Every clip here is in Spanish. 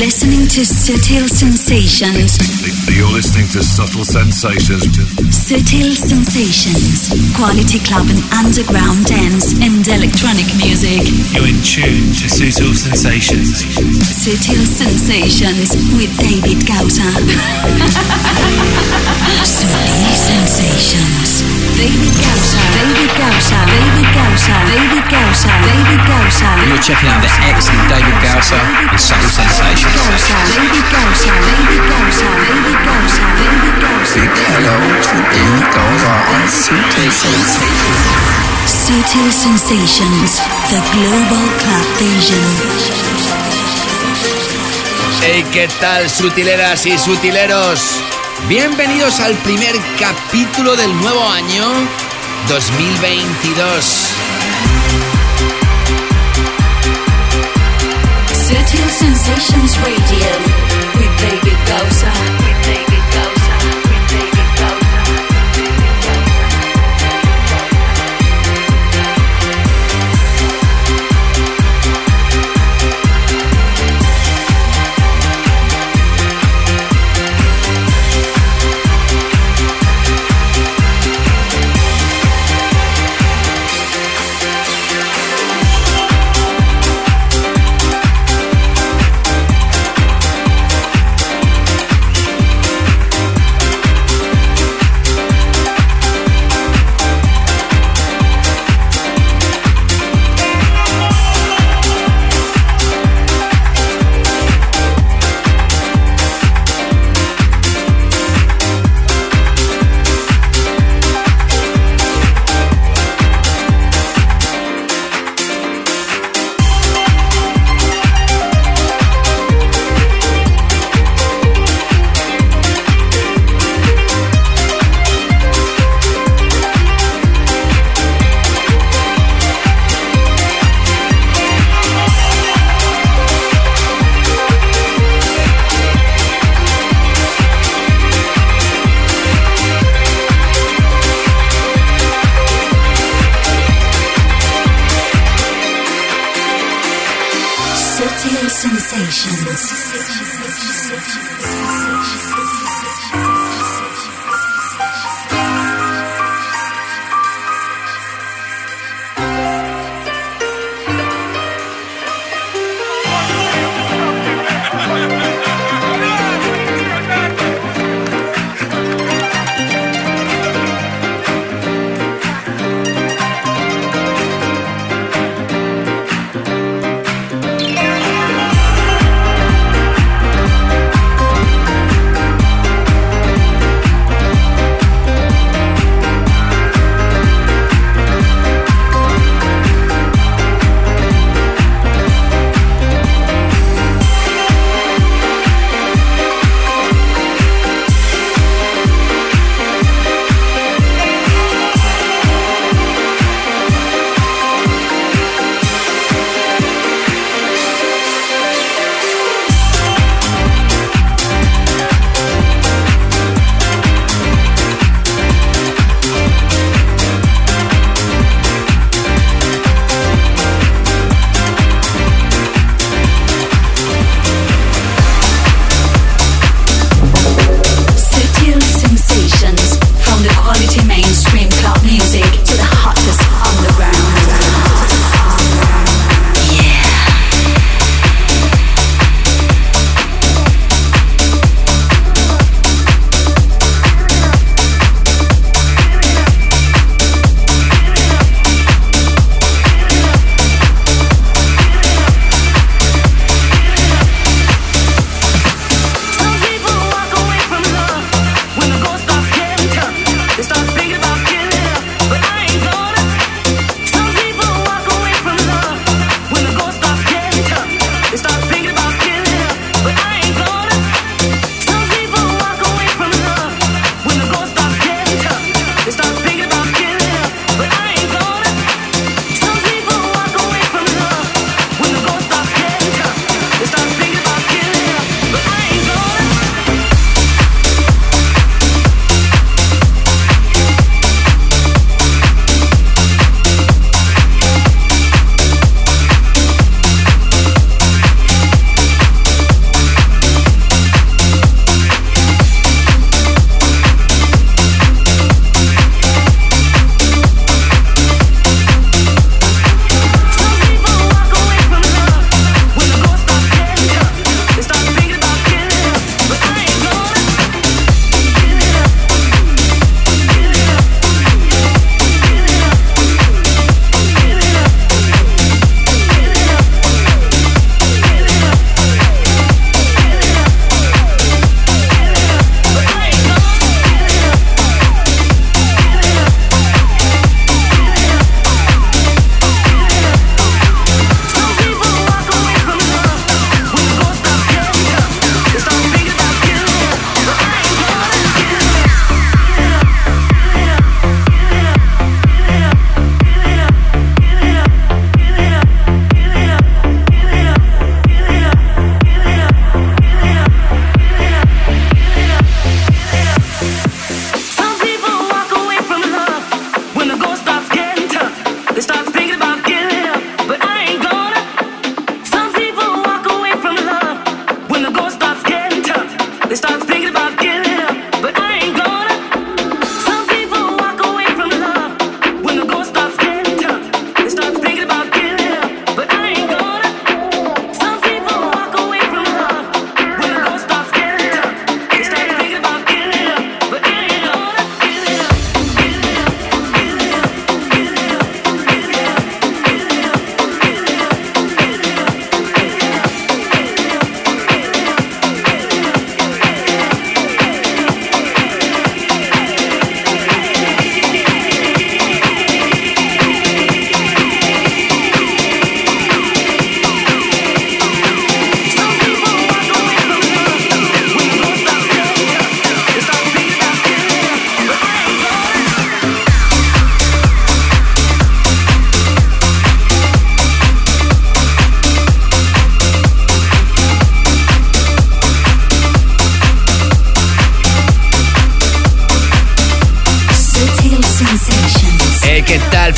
listening to Subtle Sensations. You're listening to Subtle Sensations. Subtle Sensations. Quality club and underground dance and electronic music. You're in tune to Subtle Sensations. Subtle Sensations with David Gausa. Subtle Sensations. David Gausa. David Gausa. David Gausa. David Gausa. David Gausa. You're checking out the excellent David Gausa and Subtle Sensations. David Gausa. David Gausa. David Gausa. David Gausa. Big hello to David Gausa on Subtle Sensations. Subtle Sensations, the global club vision. Hey, ¿qué tal, sutileras y sutileros? Bienvenidos al primer capítulo del nuevo año 2022. Subtle Sensations Radio with David Gausa.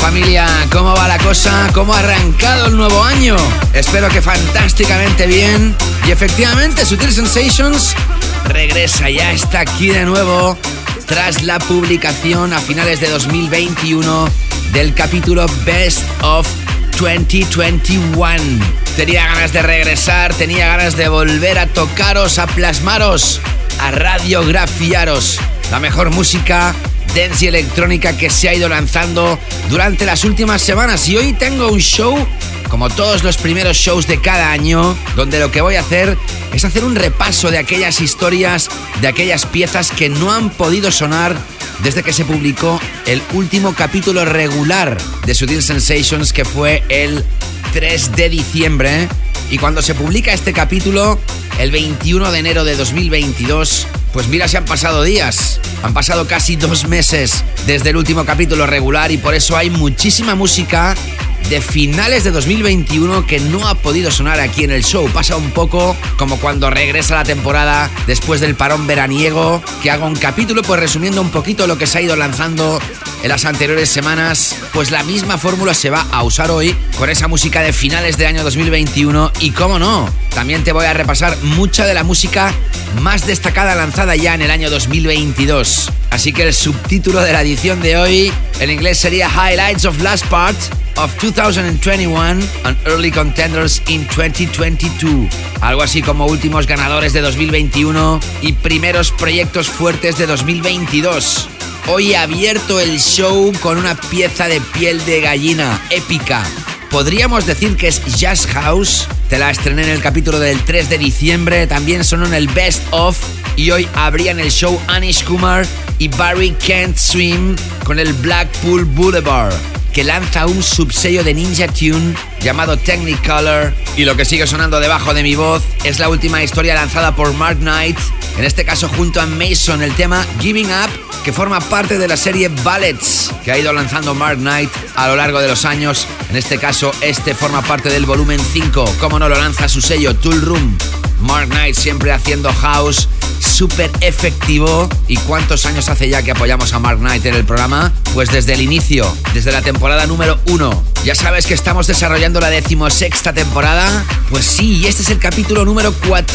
familia, ¿cómo va la cosa? ¿Cómo ha arrancado el nuevo año? Espero que fantásticamente bien. Y efectivamente, Sutil Sensations regresa, ya está aquí de nuevo tras la publicación a finales de 2021 del capítulo Best of 2021. Tenía ganas de regresar, tenía ganas de volver a tocaros, a plasmaros, a radiografiaros la mejor música dance y electrónica que se ha ido lanzando durante las últimas semanas. Y hoy tengo un show, como todos los primeros shows de cada año, donde lo que voy a hacer es hacer un repaso de aquellas historias, de aquellas piezas que no han podido sonar desde que se publicó el último capítulo regular de Sutil Sensations, que fue el 3 de diciembre. Y cuando se publica este capítulo, el 21 de enero de 2022, pues mira, se han pasado días. Han pasado casi 2 meses desde el último capítulo regular y por eso hay muchísima música de finales de 2021 que no ha podido sonar aquí en el show. Pasa un poco como cuando regresa la temporada después del parón veraniego, que hago un capítulo pues resumiendo un poquito lo que se ha ido lanzando en las anteriores semanas. Pues la misma fórmula se va a usar hoy con esa música de finales de año 2021 y cómo no, también te voy a repasar mucha de la música más destacada lanzada ya en el año 2022. Así que el subtítulo de la edición de hoy en inglés sería Highlights of Last Part of 2021 and Early Contenders in 2022. Algo así como últimos ganadores de 2021 y primeros proyectos fuertes de 2022. Hoy he abierto el show con una pieza de piel de gallina épica. Podríamos decir que es Jazz House. Te la estrené en el capítulo del 3 de diciembre. También sonó en el Best Of. Y hoy abrían el show Anish Kumar y Barry Can't Swim con el Blackpool Boulevard, que lanza un subsello de Ninja Tune llamado Technicolor. Y lo que sigue sonando debajo de mi voz es la última historia lanzada por Mark Knight, en este caso junto a Mason, el tema Giving Up, que forma parte de la serie Ballads que ha ido lanzando Mark Knight a lo largo de los años. En este caso, este forma parte del volumen 5. Como no, lo lanza su sello Tool Room. Mark Knight siempre haciendo house, súper efectivo. ¿Y cuántos años hace ya que apoyamos a Mark Knight en el programa? Pues desde el inicio, desde la temporada número 1. Ya sabes que estamos desarrollando la 16ª temporada. Pues sí, y este es el capítulo número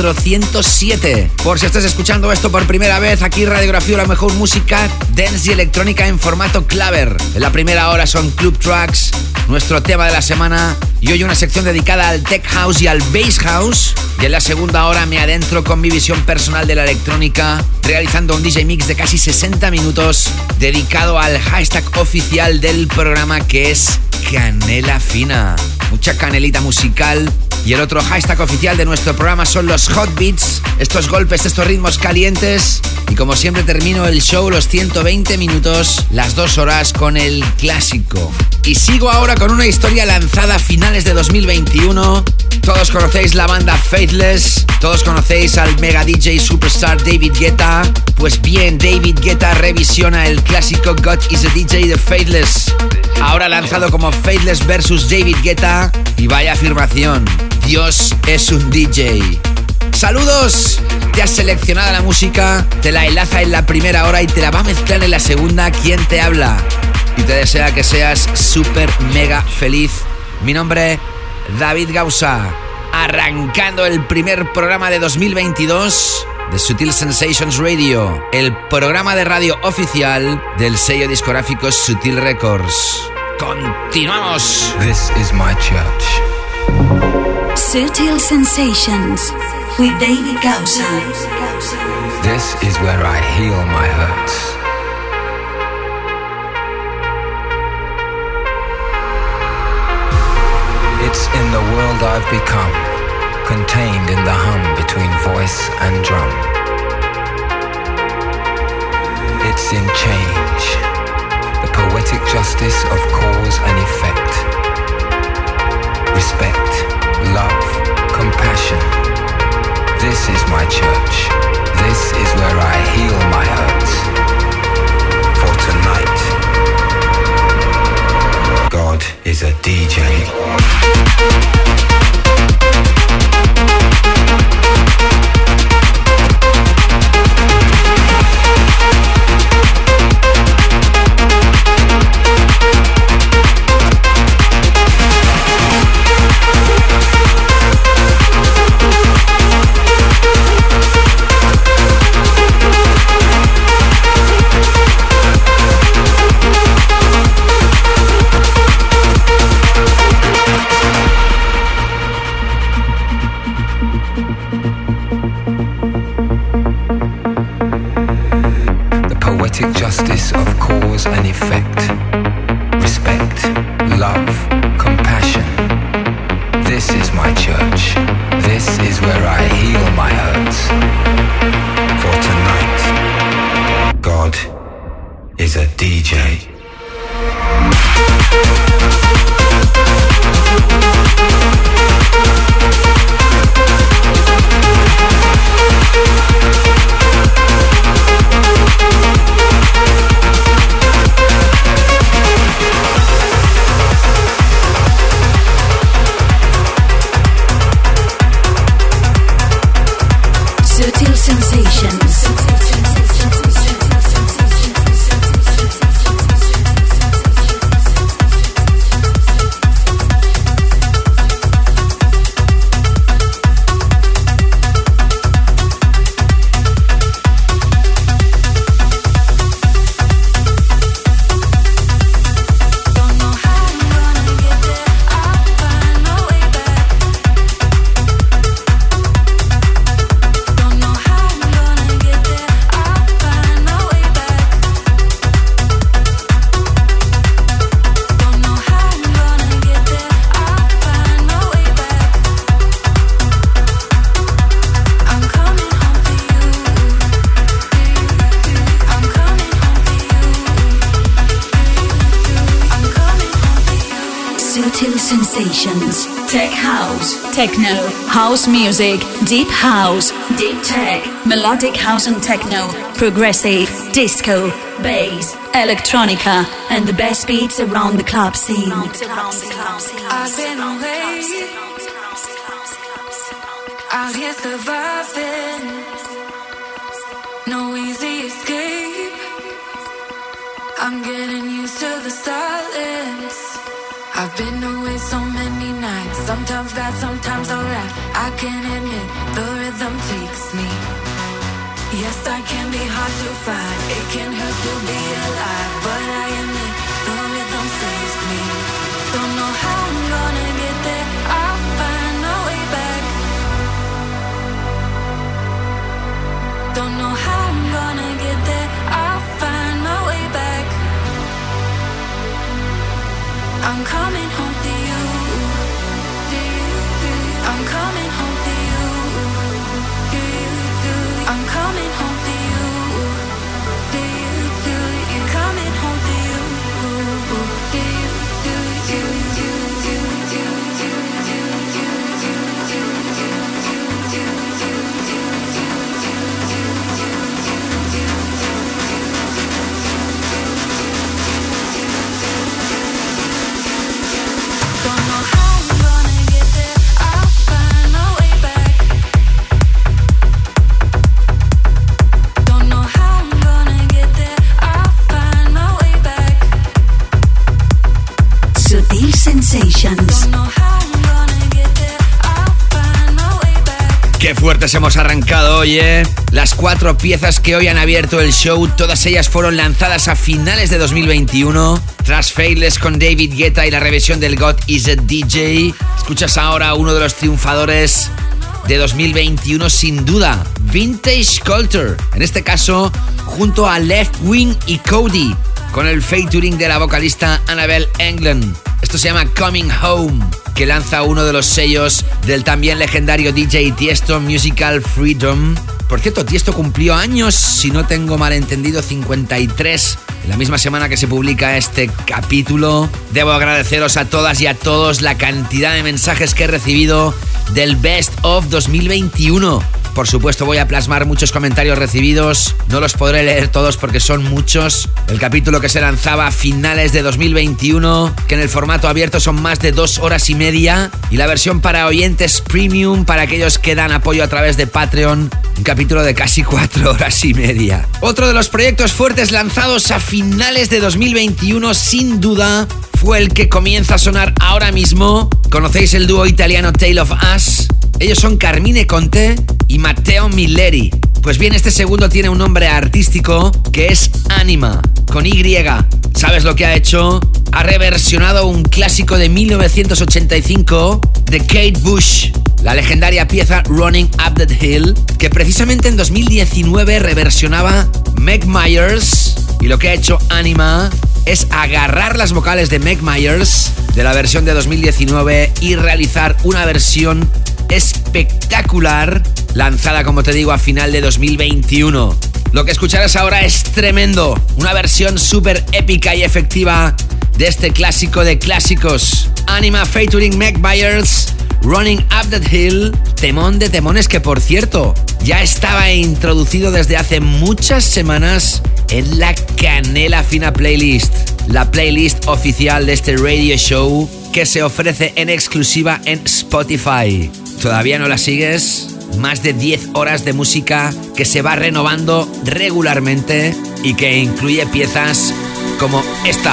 407. Por si estás escuchando esto por primera vez, aquí radiografío la mejor música dance y electrónica en formato claver. En la primera hora son Club Tracks, nuestro tema de la semana, y hoy una sección dedicada al Tech House y al Bass House. Y en la segunda hora me adentro con mi visión personal de la electrónica, realizando un DJ Mix de casi 60 minutos dedicado al hashtag oficial del programa, que es Canela Fina. Mucha canelita musical. Y el otro hashtag oficial de nuestro programa son los Hot Beats, estos golpes, estos ritmos calientes. Y como siempre termino el show, los 120 minutos, las 2 horas, con el clásico. Y sigo ahora con una historia lanzada a finales de 2021. Todos conocéis la banda Faithless, todos conocéis al mega DJ superstar David Guetta. Pues bien, David Guetta revisiona el clásico God is a DJ de Faithless, ahora lanzado como Faithless vs David Guetta. Y vaya afirmación, Dios es un DJ. Saludos, te has seleccionado la música, te la enlaza en la primera hora y te la va a mezclar en la segunda quien te habla. Y te desea que seas súper mega feliz. Mi nombre, David Gausa, arrancando el primer programa de 2022 de Sutil Sensations Radio, el programa de radio oficial del sello discográfico Sutil Records. ¡Continuamos! This is my church. Sutil Sensations with David Gausa. This is where I heal my hurts. It's in the world I've become, contained in the hum between voice and drum. It's in change, the poetic justice of cause and effect. Respect, love, compassion. This is my church. This is where I heal my hurts. For tonight, God is a DJ. is my church. This is where I heal my hurts. For tonight, God is a DJ. Sutil Sensations. Sensations. Tech house, techno, house music, deep house, deep tech, melodic house and techno, progressive, disco, bass, electronica, and the best beats around the club scene. I've been away, out here surviving, no easy escape. I'm getting used to the silence. I've been away so many nights, sometimes bad, sometimes alright. I can admit the rhythm takes me. Yes, I can be hard to find, it can hurt to be alive, but I admit the rhythm saves me. Don't know how I'm gonna get there, I'll find my way back. Don't know how I'm gonna get there, I'll find my way back. I'm coming home to you. I'm coming home to you. I'm coming home to you. Coming home to you. Qué fuertes hemos arrancado hoy, ¿eh? Las 4 piezas que hoy han abierto el show, todas ellas fueron lanzadas a finales de 2021. Tras Faithless con David Guetta y la revisión del God is a DJ, escuchas ahora a uno de los triunfadores de 2021 sin duda, Vintage Culture. En este caso, junto a Left Wing y Cody, con el featuring de la vocalista Annabelle England. Esto se llama Coming Home, que lanza uno de los sellos del también legendario DJ Tiesto, Musical Freedom. Por cierto, Tiesto cumplió años, si no tengo malentendido, 53, en la misma semana que se publica este capítulo. Debo agradeceros a todas y a todos la cantidad de mensajes que he recibido del Best of 2021. Por supuesto, voy a plasmar muchos comentarios recibidos. No los podré leer todos porque son muchos. El capítulo que se lanzaba a finales de 2021, que en el formato abierto son más de 2 horas y media. Y la versión para oyentes premium, para aquellos que dan apoyo a través de Patreon, un capítulo de casi 4 horas y media. Otro de los proyectos fuertes lanzados a finales de 2021, sin duda, fue el que comienza a sonar ahora mismo. ¿Conocéis el dúo italiano Tale of Us? Ellos son Carmine Conte y Matteo Milleri. Pues bien, este segundo tiene un nombre artístico que es Anima, con Y. ¿Sabes lo que ha hecho? Ha reversionado un clásico de 1985 de Kate Bush, la legendaria pieza Running Up That Hill, que precisamente en 2019 reversionaba Meg Myers. Y lo que ha hecho Anima es agarrar las vocales de Meg Myers de la versión de 2019 y realizar una versión espectacular lanzada, como te digo, a final de 2021. Lo que escucharás ahora es tremendo, una versión súper épica y efectiva de este clásico de clásicos, Anima featuring Meg Myers, Running Up That Hill, temón de temones que, por cierto, ya estaba introducido desde hace muchas semanas en la Canela Fina Playlist, la playlist oficial de este radio show que se ofrece en exclusiva en Spotify. ¿Todavía no la sigues? Más de 10 horas de música que se va renovando regularmente y que incluye piezas como esta.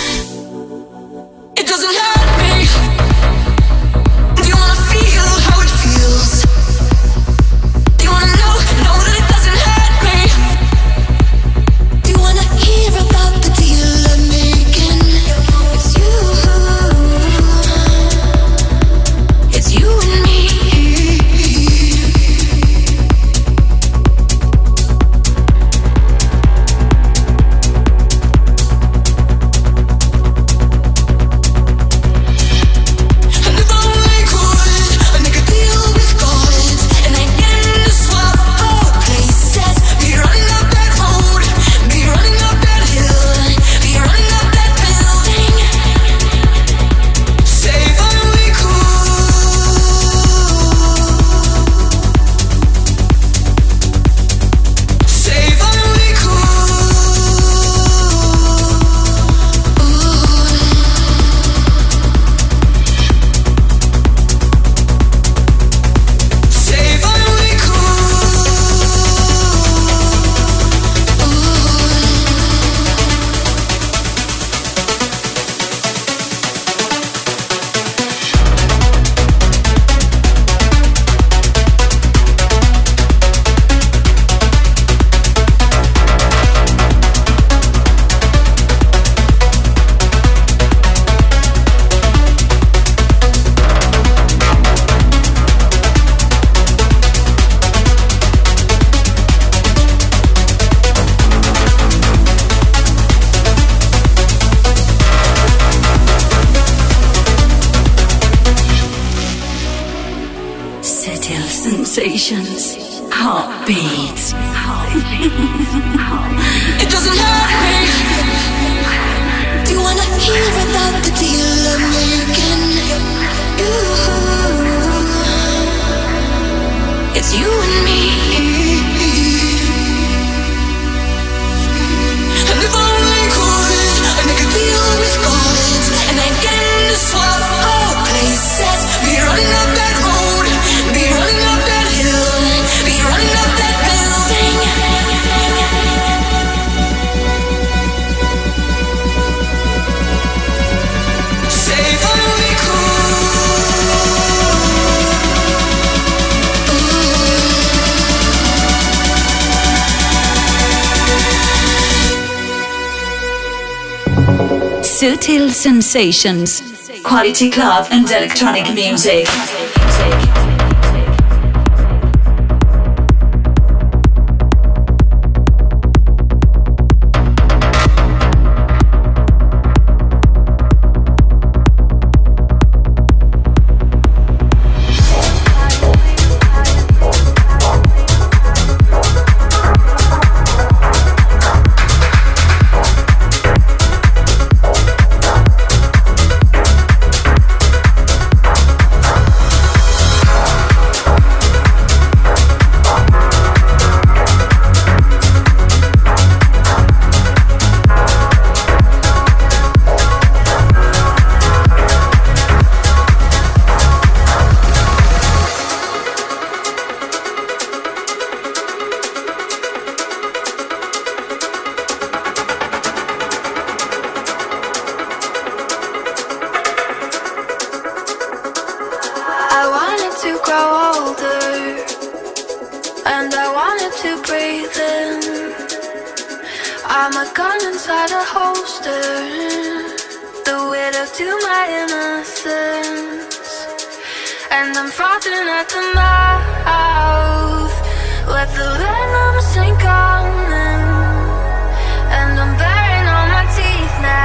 Sensations, heartbeats. It doesn't hurt me. Do you wanna hear about the deal I'm making? It's you and me. And if I only could, I'd make a deal with God, and I'd get in to swap our places. Be running up that road, be running up that hill, be running up that building. Say if I only could. Sutil Sensations, quality club and electronic music. now.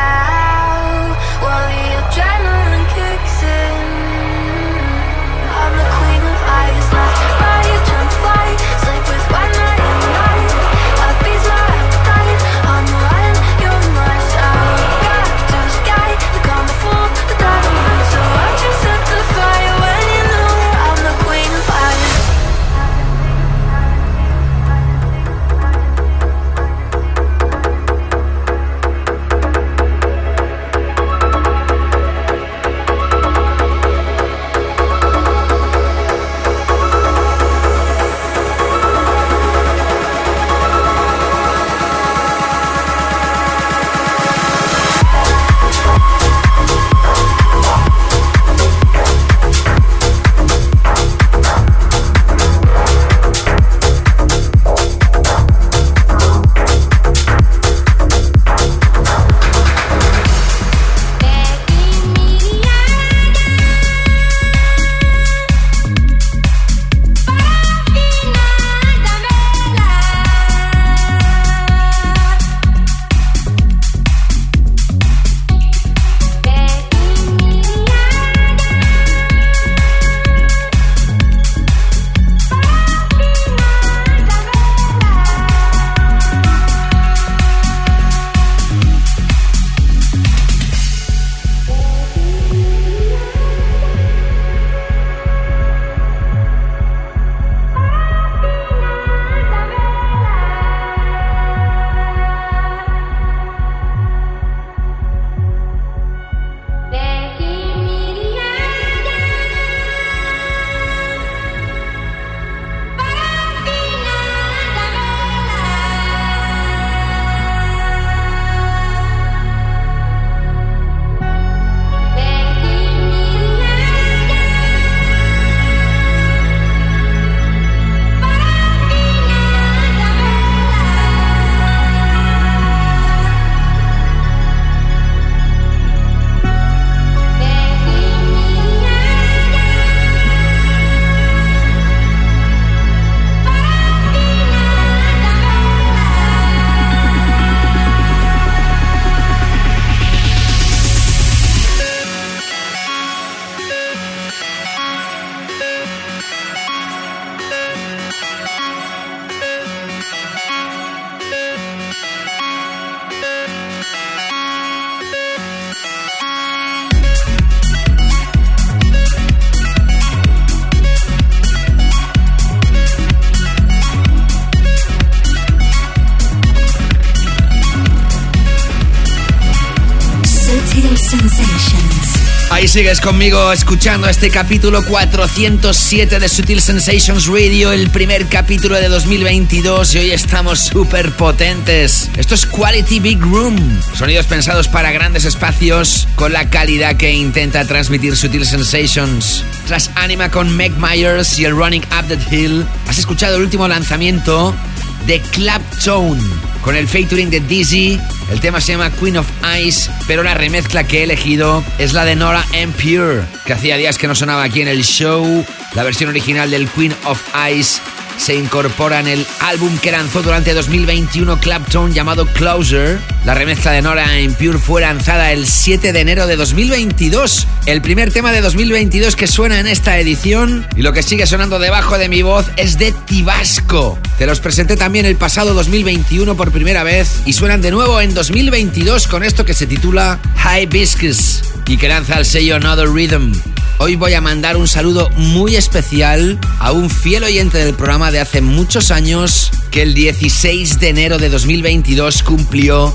Y sigues conmigo escuchando este capítulo 407 de Sutil Sensations Radio, el primer capítulo de 2022, y hoy estamos súper potentes. Esto es Quality Big Room, sonidos pensados para grandes espacios con la calidad que intenta transmitir Sutil Sensations. Tras Anima con Meg Myers y el Running Up That Hill, has escuchado el último lanzamiento de Claptone con el featuring de Dizzy. El tema se llama Queen of Ice, pero la remezcla que he elegido es la de Nora En Pure, que hacía días que no sonaba aquí en el show. La versión original del Queen of Ice se incorpora en el álbum que lanzó durante 2021 Claptone llamado Closer. La remezcla de Nora En Pure fue lanzada el 7 de enero de 2022. El primer tema de 2022 que suena en esta edición, y lo que sigue sonando debajo de mi voz es de Tibasco. Te los presenté también el pasado 2021 por primera vez y suenan de nuevo en 2022 con esto que se titula Hibiscus y que lanza el sello Another Rhythm. Hoy voy a mandar un saludo muy especial a un fiel oyente del programa de hace muchos años que el 16 de enero de 2022 cumplió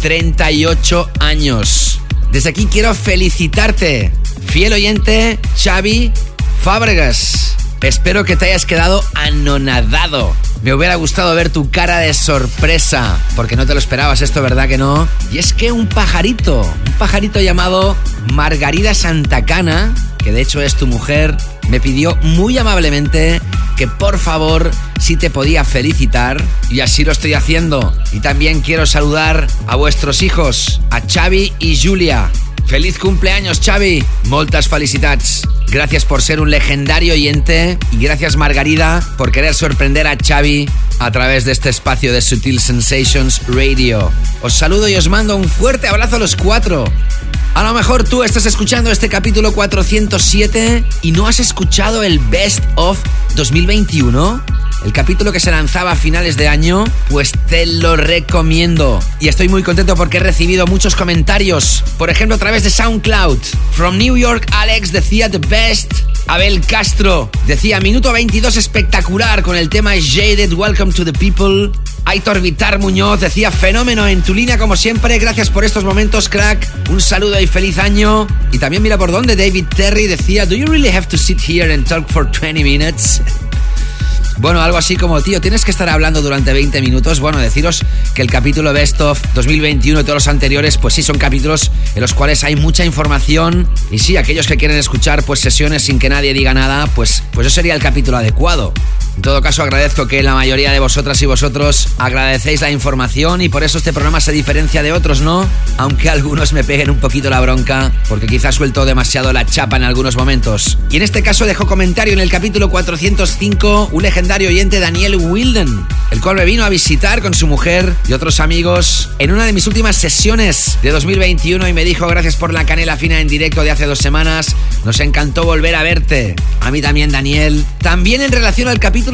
38 años. Desde aquí quiero felicitarte, fiel oyente Xavi Fábregas. Espero que te hayas quedado anonadado. Me hubiera gustado ver tu cara de sorpresa, porque no te lo esperabas esto, ¿verdad que no? Y es que un pajarito llamado Margarida Santacana, que de hecho es tu mujer, me pidió muy amablemente que por favor si te podía felicitar, y así lo estoy haciendo. Y también quiero saludar a vuestros hijos, a Xavi y Julia. Feliz cumpleaños, Xavi. Moltes felicitats. Gracias por ser un legendario oyente y gracias, Margarida, por querer sorprender a Xavi a través de este espacio de Sutil Sensations Radio. Os saludo y os mando un fuerte abrazo a los cuatro. A lo mejor tú estás escuchando este capítulo 407 y no has escuchado el Best of 2021, el capítulo que se lanzaba a finales de año, pues te lo recomiendo. Y estoy muy contento porque he recibido muchos comentarios, por ejemplo a través de SoundCloud. From New York, Alex decía The Best. Abel Castro decía minuto 22 espectacular con el tema Jaded, Welcome to the People. Aitor Vitar Muñoz decía fenómeno en tu línea como siempre, gracias por estos momentos, crack. Un saludo y feliz año. Y también mira por dónde David Terry decía Do you really have to sit here and talk for 20 minutes? Bueno, algo así como, tío, ¿tienes que estar hablando durante 20 minutos? Bueno, deciros que el capítulo Best of 2021 y todos los anteriores, pues sí, son capítulos en los cuales hay mucha información. Y sí, aquellos que quieren escuchar pues sesiones sin que nadie diga nada, pues eso sería el capítulo adecuado. En todo caso, agradezco que la mayoría de vosotras y vosotros agradecéis la información y por eso este programa se diferencia de otros, ¿no? Aunque algunos me peguen un poquito la bronca, porque quizás suelto demasiado la chapa en algunos momentos. Y en este caso dejo comentario en el capítulo 405 un legendario oyente, Daniel Wilden, el cual me vino a visitar con su mujer y otros amigos en una de mis últimas sesiones de 2021 y me dijo gracias por la canela fina en directo de hace 2 semanas, nos encantó volver a verte. A mí también, Daniel. También en relación al capítulo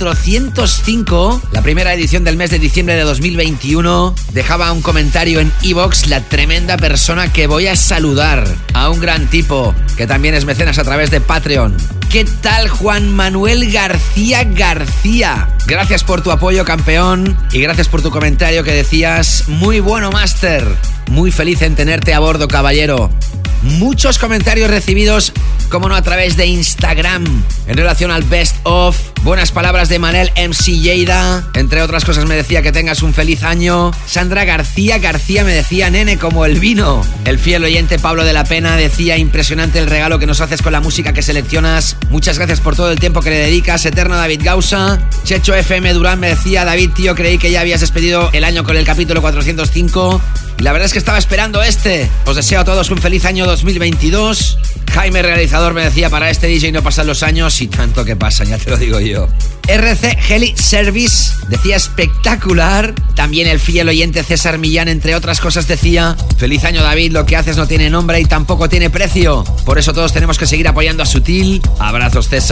405, la primera edición del mes de diciembre de 2021, dejaba un comentario en iVoox la tremenda persona que voy a saludar, a un gran tipo que también es mecenas a través de Patreon. ¿Qué tal, Juan Manuel García? Gracias por tu apoyo, campeón, y gracias por tu comentario que decías muy bueno, Master. Muy feliz en tenerte a bordo, caballero. Muchos comentarios recibidos, como no, a través de Instagram en relación al Best of. Buenas palabras de Manel MC Lleida. Entre otras cosas me decía que tengas un feliz año. Sandra García me decía nene como el vino. El fiel oyente Pablo de la Pena decía impresionante el regalo que nos haces con la música que seleccionas. Muchas gracias por todo el tiempo que le dedicas. Eterno David Gausa. Checho FM Durán me decía David, tío, creí que ya habías despedido el año con el capítulo 405 y la verdad es que estaba esperando este. Os deseo a todos un feliz año 2022. Jaime Realizador me decía para este DJ no pasan los años y tanto que pasan, ya te lo digo yo. RC Heli Service decía espectacular. También el fiel oyente César Millán, entre otras cosas, decía feliz año, David, lo que haces no tiene nombre y tampoco tiene precio, por eso todos tenemos que seguir apoyando a Sutil. Abrazos, César.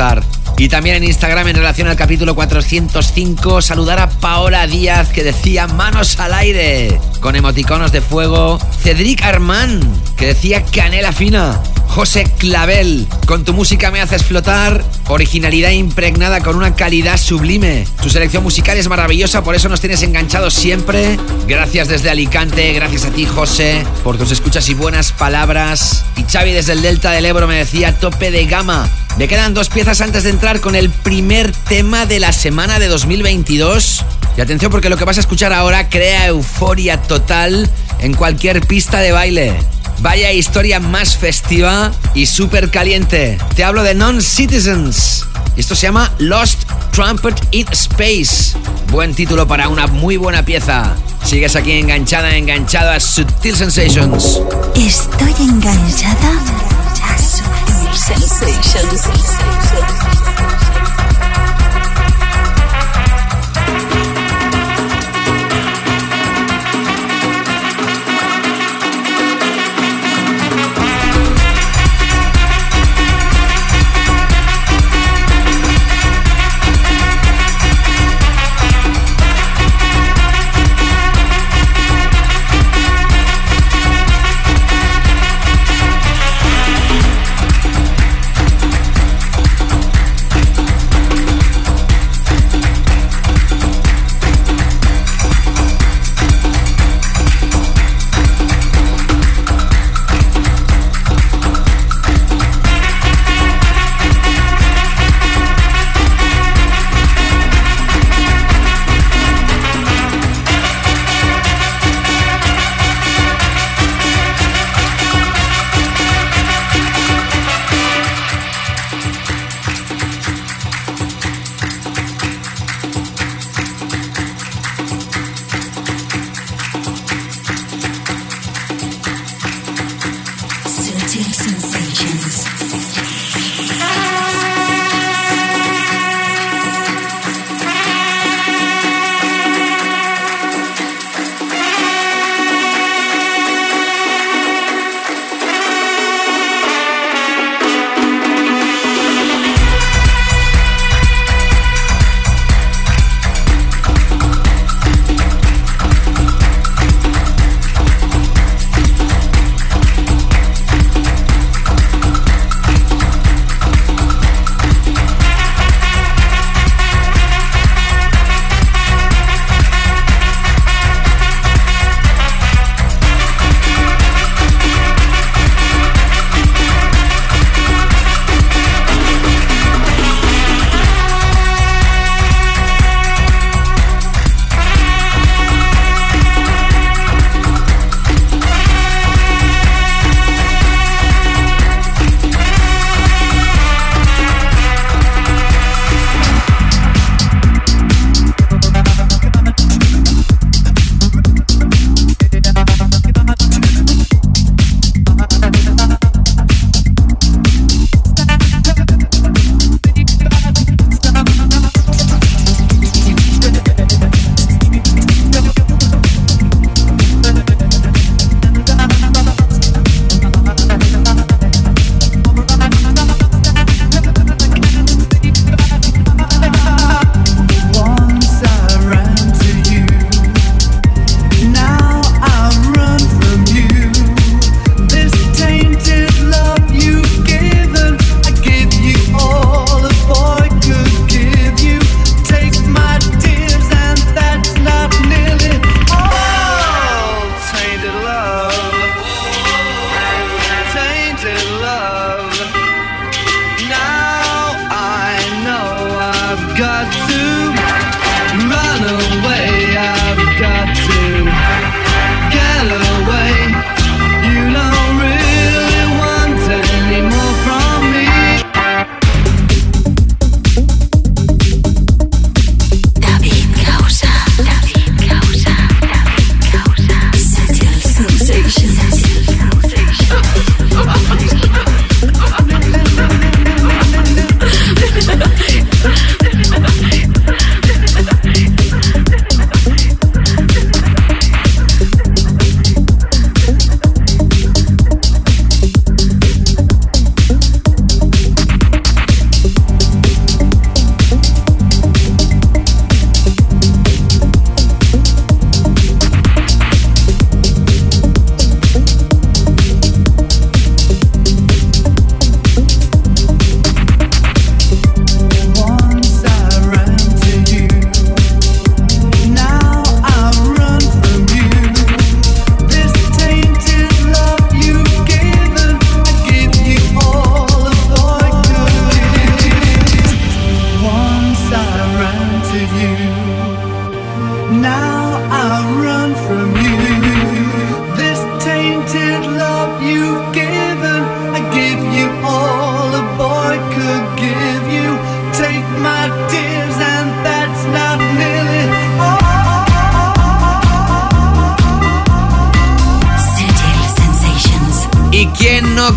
Y también en Instagram, en relación al capítulo 405, saludar a Paola Díaz, que decía manos al aire, con emoticonos de fuego. Cedric Armand, que decía canela fina. José Clavel, con tu música me haces flotar. Originalidad impregnada con una calidad sublime. Tu selección musical es maravillosa, por eso nos tienes enganchados siempre. Gracias desde Alicante, gracias a ti, José, por tus escuchas y buenas palabras. Y Xavi desde el Delta del Ebro me decía tope de gama. Me quedan 2 piezas antes de entrar con el primer tema de la semana de 2022. Y atención, porque lo que vas a escuchar ahora crea euforia total en cualquier pista de baile. Vaya historia más festiva y súper caliente. Te hablo de Non-Citizens. Esto se llama Lost Trumpet in Space. Buen título para una muy buena pieza. Sigues aquí enganchada, enganchado a Subtle Sensations. Estoy enganchada a Subtle Sensations.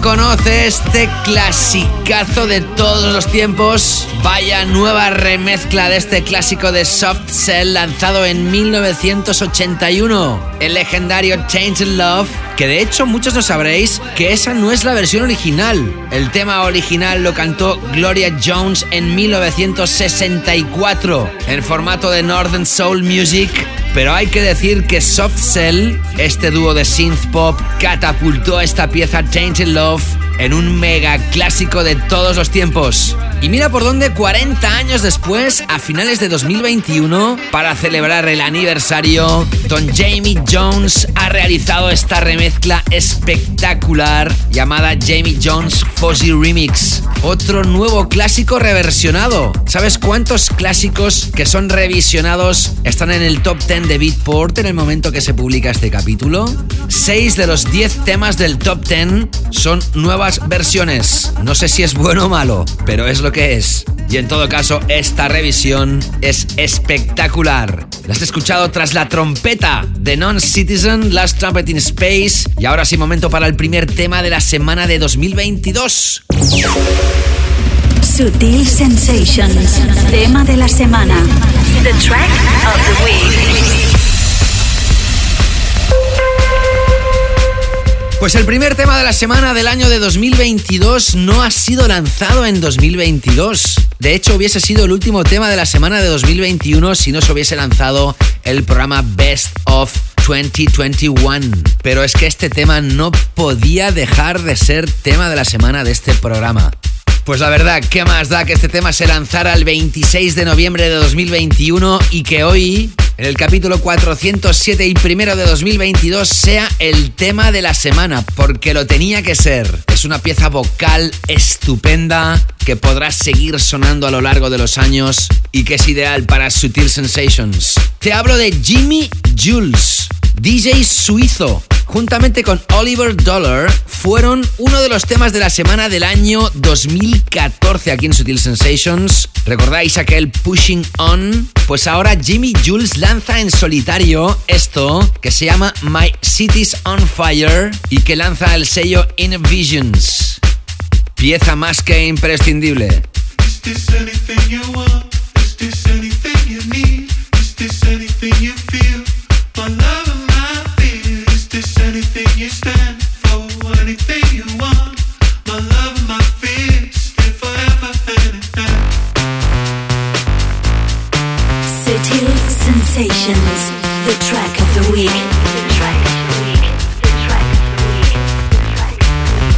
conoce este clasicazo de todos los tiempos? Vaya nueva remezcla de este clásico de Soft Cell lanzado en 1981. El legendario Tainted Love, que de hecho muchos no sabréis que esa no es la versión original. El tema original lo cantó Gloria Jones en 1964 en formato de Northern Soul Music. Pero hay que decir que Soft Cell, este dúo de synth pop, catapultó esta pieza Tainted Love en un mega clásico de todos los tiempos. Y mira por dónde 40 años después, a finales de 2021, para celebrar el aniversario, Don Jamie Jones ha realizado esta remezcla espectacular llamada Jamie Jones Fuzzy Remix. Otro nuevo clásico reversionado. ¿Sabes cuántos clásicos que son revisionados están en el top 10 de Beatport en el momento que se publica este capítulo? 6 de los 10 temas del top 10 son nuevas versiones. No sé si es bueno o malo, pero es lo que es. Y en todo caso, esta revisión es espectacular. La has escuchado tras la trompeta de Non-Citizen, Last Trumpet in Space. Y ahora sí, momento para el primer tema de la semana de 2022. Sutil Sensations, tema de la semana. The track of the week. Pues el primer tema de la semana del año de 2022 no ha sido lanzado en 2022. De hecho, hubiese sido el último tema de la semana de 2021 si no se hubiese lanzado el programa Best of 2021. Pero es que este tema no podía dejar de ser tema de la semana de este programa. Pues la verdad, ¿qué más da que este tema se lanzara el 26 de noviembre de 2021 y que hoy, en el capítulo 407 y primero de 2022, sea el tema de la semana? Porque lo tenía que ser. Es una pieza vocal estupenda que podrá seguir sonando a lo largo de los años y que es ideal para Sutil Sensations. Te hablo de Jimmy Jules, DJ suizo. Juntamente con Oliver Dollar, fueron uno de los temas de la semana del año 2014 aquí en Sutil Sensations. ¿Recordáis aquel Pushing On? Pues ahora Jimmy Jules lanza en solitario esto que se llama My City's on Fire y que lanza el sello Invisions. Pieza más que imprescindible. Is this anything you want? Is this anything you need? Is this anything you feel? My love and my fear. Is this anything you stand for? Anything you want? My love and my fear. Stay forever hand in hand. Sutil Sensations, the track of the week. The track of the week. The track of the week. The track of the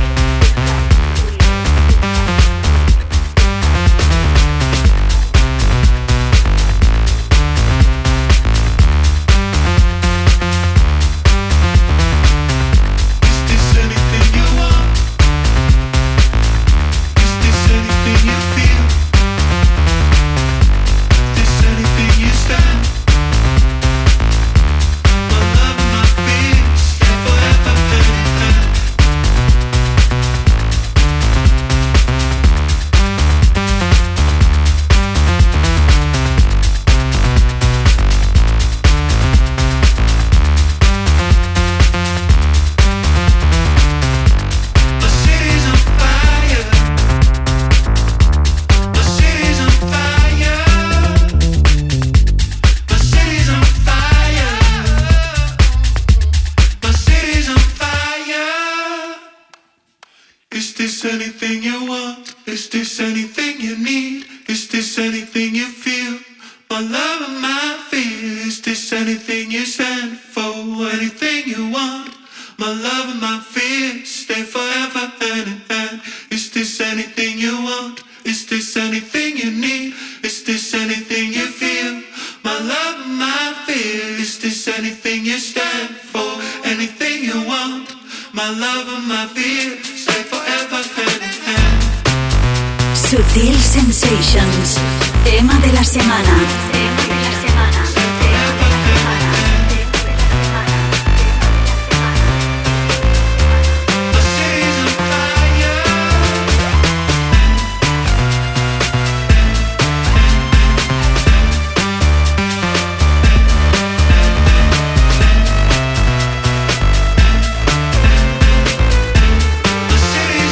anything you want? Is this anything you need? Is this anything you feel? My love and my fear. Is this anything you stand for? Anything you want? My love and my fear. Stay forever hand in hand. Is this anything you want? Is this anything you need? Is this anything you feel? My love and my fear. Is this anything you stand for? Anything you want? My love and my fear. Stay forever hand in hand. Sutil Sensations, tema de la semana. Tema de la semana. The city's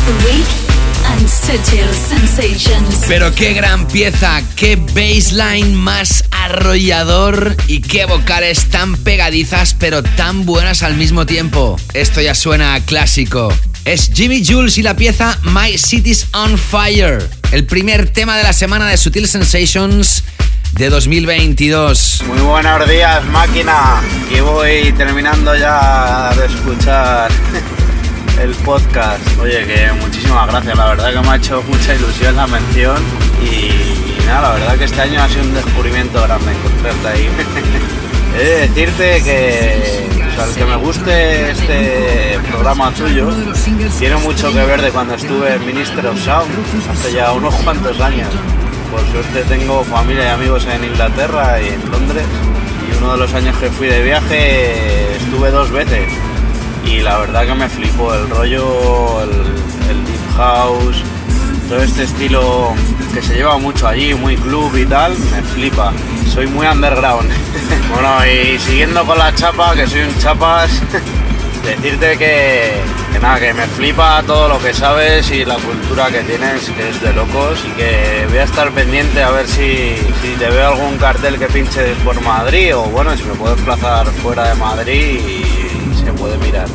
Week and Sutil Sensations. Pero qué gran pieza, qué bassline más arrollador y qué vocales tan pegadizas pero tan buenas al mismo tiempo. Esto ya suena a clásico. Es Jimmy Jules y la pieza My City's on Fire, el primer tema de la semana de Sutil Sensations de 2022. Muy buenos días, máquina. Aquí voy terminando ya de escuchar el podcast. Oye, que muchísimas gracias, la verdad que me ha hecho mucha ilusión la mención y nada, la verdad que este año ha sido un descubrimiento grande encontrarte ahí. He de decirte que al que me guste este programa tuyo tiene mucho que ver de cuando estuve en Minister of Sound hace ya unos cuantos años. Por suerte tengo familia y amigos en Inglaterra y en Londres, y uno de los años que fui de viaje estuve 2 veces y la verdad que me flipó el rollo, el deep house, todo este estilo que se lleva mucho allí, muy club y tal, me flipa. Soy muy underground. Bueno, y siguiendo con la chapa, que soy un chapas, decirte que nada, que me flipa todo lo que sabes y la cultura que tienes, que es de locos, y que voy a estar pendiente a ver si te veo algún cartel que pinches por Madrid, o bueno, si me puedo desplazar fuera de Madrid y se puede mirar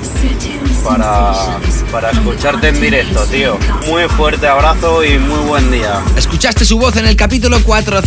para escucharte en directo, tío. Muy fuerte abrazo y muy buen día. Escuchaste su voz en el capítulo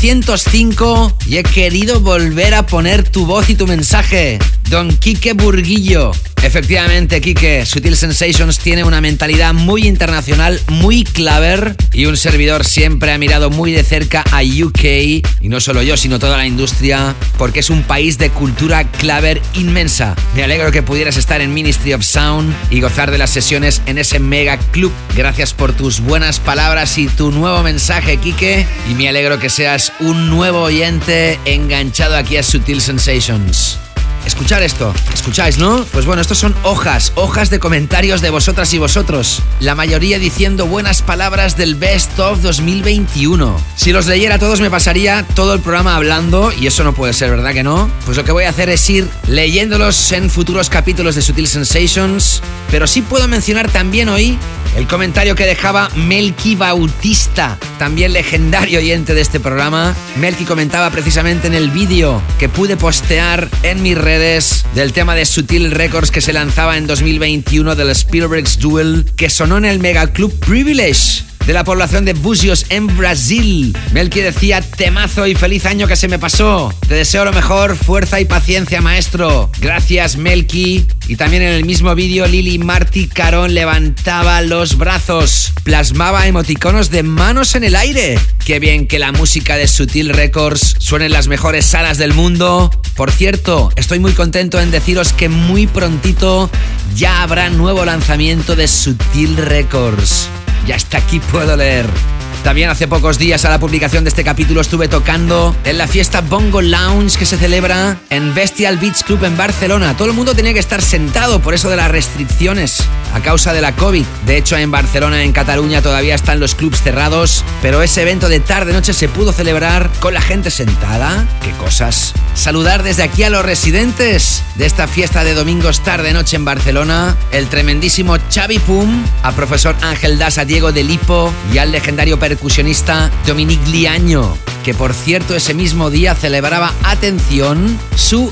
405 y he querido volver a poner tu voz y tu mensaje. Don Quique Burguillo. Efectivamente, Quique, Sutil Sensations tiene una mentalidad muy internacional, muy clever, y un servidor siempre ha mirado muy de cerca a UK, y no solo yo, sino toda la industria, porque es un país de cultura clever inmensa. Me alegro que pudieras estar en Ministry of Sound y gozar de las sesiones en ese mega club. Gracias por tus buenas palabras y tu nuevo mensaje, Quique, y me alegro que seas un nuevo oyente enganchado aquí a Sutil Sensations. Escuchar esto, escucháis, ¿no? Pues bueno, estos son hojas de comentarios de vosotras y vosotros, la mayoría diciendo buenas palabras del Best of 2021. Si los leyera todos me pasaría todo el programa hablando, y eso no puede ser, ¿verdad que no? Pues lo que voy a hacer es ir leyéndolos en futuros capítulos de Sutil Sensations, pero sí puedo mencionar también hoy el comentario que dejaba Melky Bautista, también legendario oyente de este programa. Melky comentaba precisamente en el vídeo que pude postear en mis redes del tema de Sutil Records que se lanzaba en 2021 del Spielberg's Duel, que sonó en el megaclub Privilege de la población de Búzios en Brasil. Melky decía: temazo y feliz año que se me pasó. Te deseo lo mejor, fuerza y paciencia, maestro. Gracias, Melky. Y también en el mismo vídeo Lili Martí Carón levantaba los brazos, plasmaba emoticonos de manos en el aire. Qué bien que la música de Sutil Records suene en las mejores salas del mundo. Por cierto, estoy muy contento en deciros que muy prontito ya habrá nuevo lanzamiento de Sutil Records. Ya hasta aquí puedo leer. También hace pocos días a la publicación de este capítulo estuve tocando en la fiesta Bongo Lounge que se celebra en Bestial Beach Club en Barcelona. Todo el mundo tenía que estar sentado por eso de las restricciones a causa de la COVID. De hecho, en Barcelona, en Cataluña, todavía están los clubs cerrados, pero ese evento de tarde-noche se pudo celebrar con la gente sentada. ¡Qué cosas! Saludar desde aquí a los residentes de esta fiesta de domingos tarde-noche en Barcelona, el tremendísimo Xavi Pum, a profesor Ángel Das, a Diego de Lipo y al legendario percusionista Dominique Liaño, que por cierto ese mismo día celebraba, atención, su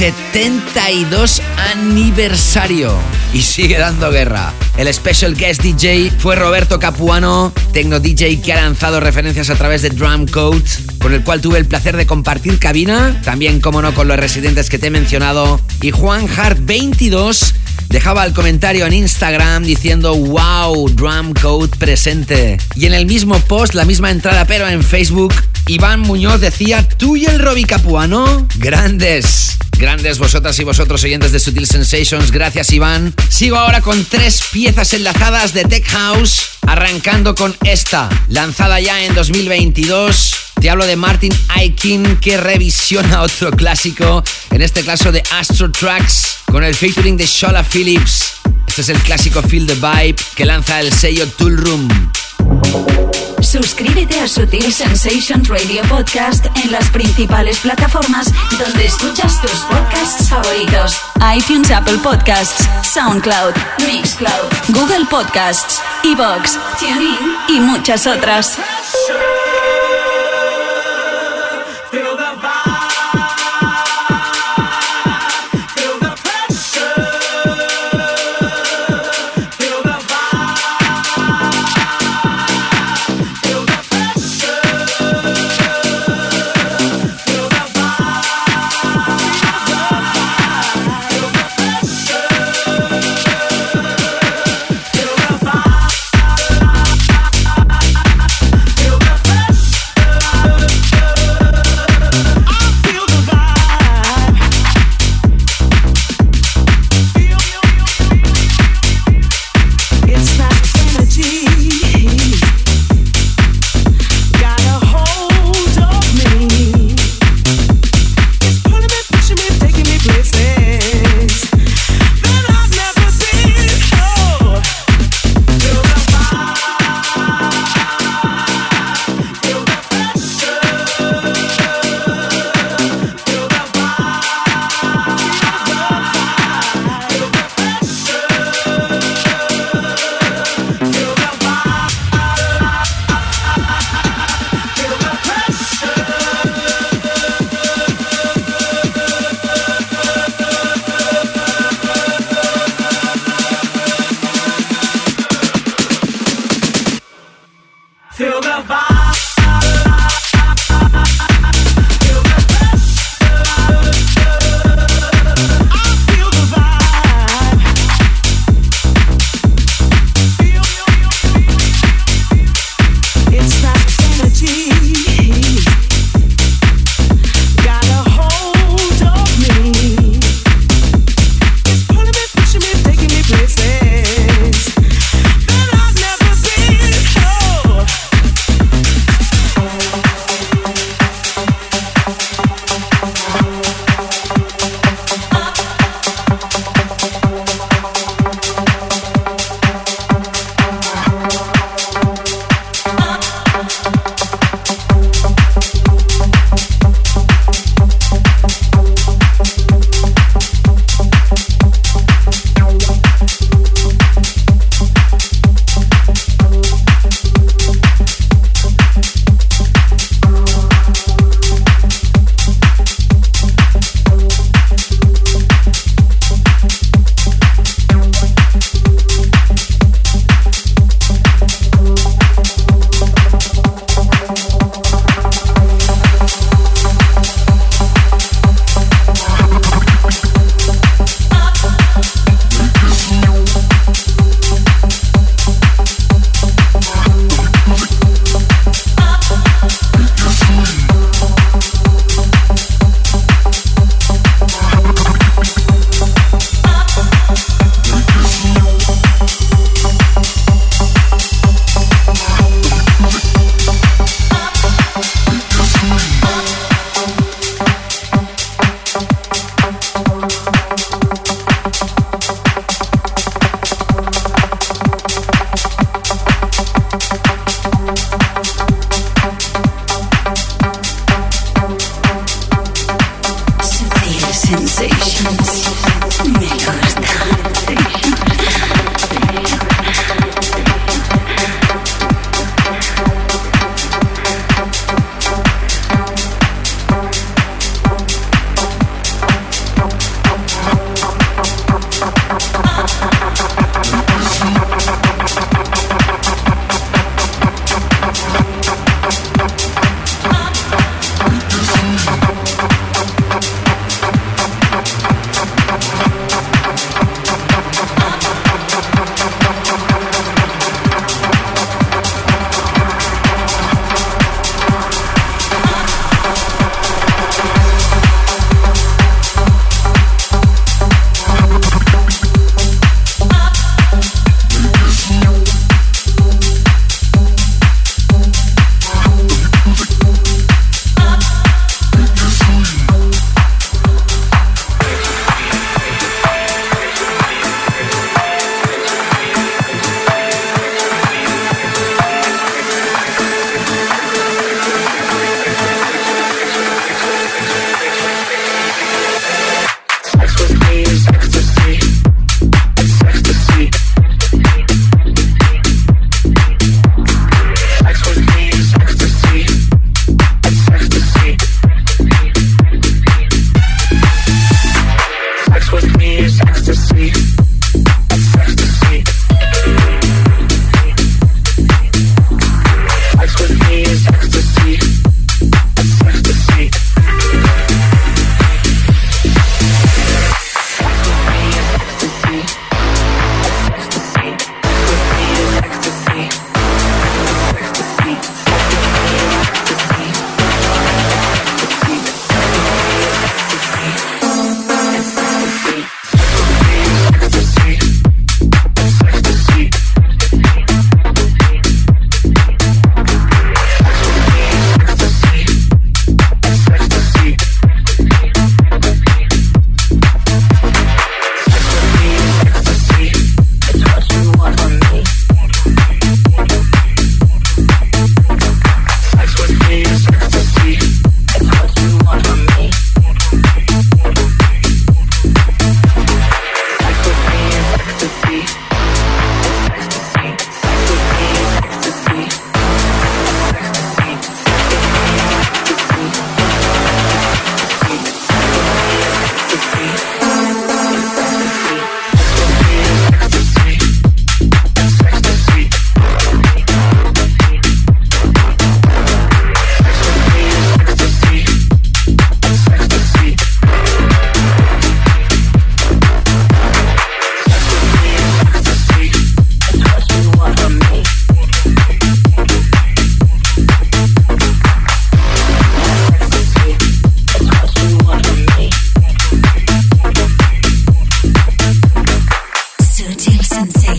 72 aniversario y sigue dando guerra. El special guest DJ fue Roberto Capuano, tecno DJ que ha lanzado referencias a través de Drumcode, con el cual tuve el placer de compartir cabina, también como no con los residentes que te he mencionado, y Juan Hart 22 dejaba el comentario en Instagram diciendo wow, Drumcode presente. Y en el mismo post, la misma entrada pero en Facebook, Iván Muñoz decía: ¿tú y el Robbie Capuano? Grandes vosotras y vosotros oyentes de Sutil Sensations. Gracias, Iván. Sigo ahora con 3 piezas enlazadas de Tech House, arrancando con esta, lanzada ya en 2022. Te hablo de Martin Aikin, que revisiona otro clásico, en este caso de Astro Tracks, con el featuring de Shola Phillips. Este es el clásico Feel the Vibe que lanza el sello Tool Room. Suscríbete a Sutil Sensations Radio Podcast en las principales plataformas donde escuchas tus podcasts favoritos: iTunes, Apple Podcasts, SoundCloud, Mixcloud, Google Podcasts, iVoox, TuneIn y muchas otras. Feel the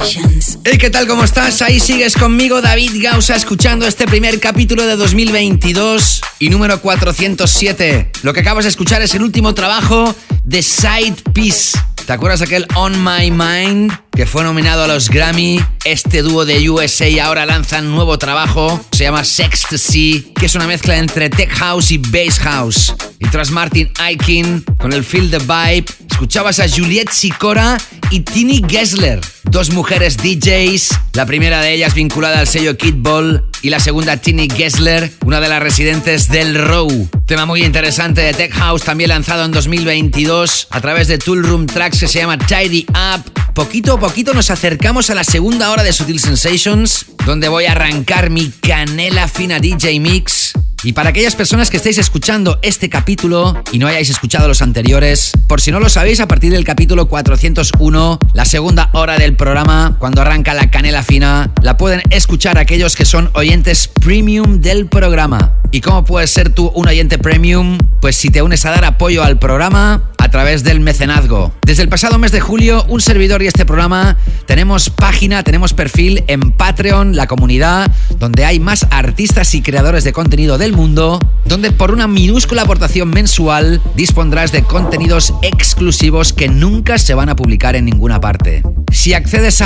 Sensations. Hey, ¿qué tal? ¿Cómo estás? Ahí sigues conmigo, David Gausa, escuchando este primer capítulo de 2022 y número 407. Lo que acabas de escuchar es el último trabajo de Side Piece. ¿Te acuerdas de aquel On My Mind que fue nominado a los Grammy? Este dúo de USA ahora lanzan un nuevo trabajo, se llama Sextasy, que es una mezcla entre Tech House y Bass House. Y tras Martin Aikin con el Feel the Vibe, escuchabas a Juliette Sicora y Tini Gessler, dos mujeres DJs, la primera de ellas vinculada al sello Kid Ball y la segunda Tini Gessler, una de las residentes del Row. Tema muy interesante de Tech House, también lanzado en 2022 a través de Tool Room Tracks, que se llama Tidy Up. Poquito a poquito nos acercamos a la segunda hora de Sutil Sensations, donde voy a arrancar mi canela fina DJ Mix. Y para aquellas personas que estéis escuchando este capítulo y no hayáis escuchado los anteriores, por si no lo sabéis, a partir del capítulo 401, la segunda hora del programa, cuando arranca la canela fina, la pueden escuchar aquellos que son oyentes premium del programa. ¿Y cómo puedes ser tú un oyente premium? Pues si te unes a dar apoyo al programa a través del mecenazgo. Desde el pasado mes de julio, un servidor y este programa tenemos página, tenemos perfil en Patreon, la comunidad, donde hay más artistas y creadores de contenido del mundo, donde por una minúscula aportación mensual dispondrás de contenidos exclusivos que nunca se van a publicar en ninguna parte. Si accedes a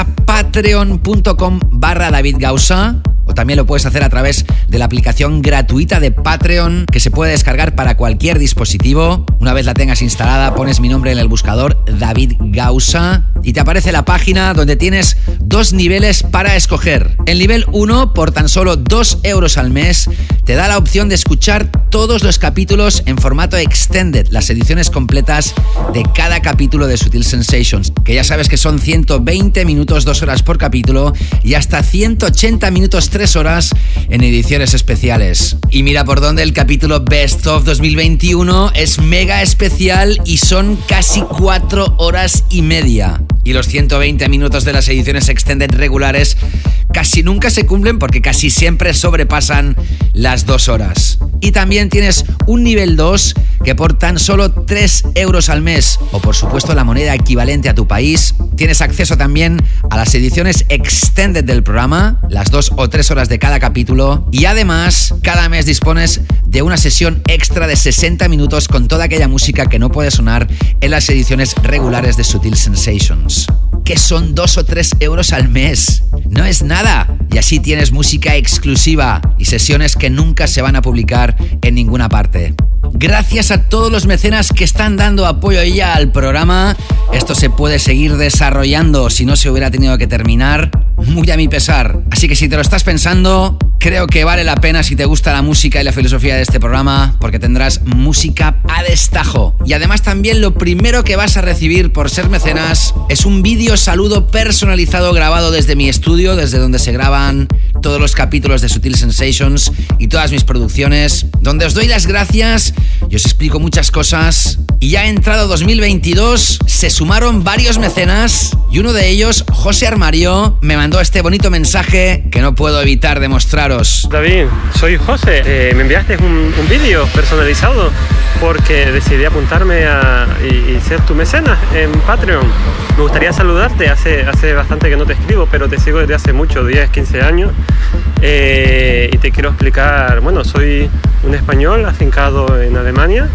patreon.com/David Gausa, o también lo puedes hacer a través de la aplicación gratuita de Patreon, que se puede descargar para cualquier dispositivo. Una vez la tengas instalada, pones mi nombre en el buscador, David Gausa, y te aparece la página donde tienes dos niveles para escoger. El nivel 1, por tan solo 2 euros al mes, te da la opción de escuchar todos los capítulos en formato extended, las ediciones completas de cada capítulo de Sutil Sensations, que ya sabes que son 120 minutos, 2 horas por capítulo, y hasta 180 minutos, 3 horas en ediciones especiales. Y mira por dónde el capítulo Best of 2021 es mega especial y son casi 4 horas y media. Y los 120 minutos de las ediciones extended regulares casi nunca se cumplen porque casi siempre sobrepasan las 2 horas. Y también tienes un nivel 2 que por tan solo 3 euros al mes, o por supuesto la moneda equivalente a tu país, tienes acceso también a las ediciones extended del programa, las 2 o 3 horas de cada capítulo, y además cada mes dispones de una sesión extra de 60 minutos con toda aquella música que no puede sonar en las ediciones regulares de Sutil Sensations. Que son 2 o 3 euros al mes. No es nada. Y así tienes música exclusiva y sesiones que nunca se van a publicar en ninguna parte. Gracias a todos los mecenas que están dando apoyo ya al programa, esto se puede seguir desarrollando, si no se hubiera tenido que terminar, muy a mi pesar. Así que si te lo estás pensando, creo que vale la pena si te gusta la música y la filosofía de este programa, porque tendrás música a destajo. Y además también lo primero que vas a recibir por ser mecenas es un vídeo saludo personalizado grabado desde mi estudio, desde donde se graban todos los capítulos de Sutil Sensations y todas mis producciones, donde os doy las gracias y os explico muchas cosas. Y ya ha entrado 2022, se sumaron varios mecenas y uno de ellos, José Armario, me mandó este bonito mensaje que no puedo evitar de mostraros. David, soy José. Me enviaste un vídeo personalizado porque decidí apuntarme y ser tu mecenas en Patreon. Me gustaría saludarte, hace bastante que no te escribo, pero te sigo desde hace mucho, 10, 15 años. Y te quiero explicar, bueno, soy un español afincado en Alemania